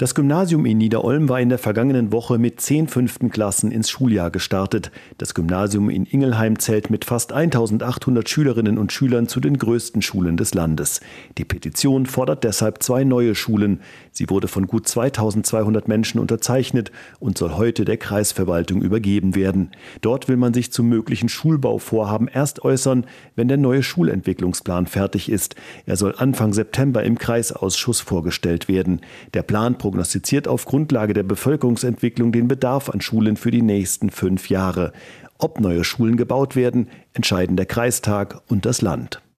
Das Gymnasium in Nieder-Olm war in der vergangenen Woche mit 10 fünften Klassen ins Schuljahr gestartet. Das Gymnasium in Ingelheim zählt mit fast 1800 Schülerinnen und Schülern zu den größten Schulen des Landes. Die Petition fordert deshalb 2 neue Schulen. Sie wurde von gut 2200 Menschen unterzeichnet und soll heute der Kreisverwaltung übergeben werden. Dort will man sich zu möglichen Schulbauvorhaben erst äußern, wenn der neue Schulentwicklungsplan fertig ist. Er soll Anfang September im Kreisausschuss vorgestellt werden. Der Plan prognostiziert auf Grundlage der Bevölkerungsentwicklung den Bedarf an Schulen für die nächsten 5 Jahre. Ob neue Schulen gebaut werden, entscheiden der Kreistag und das Land.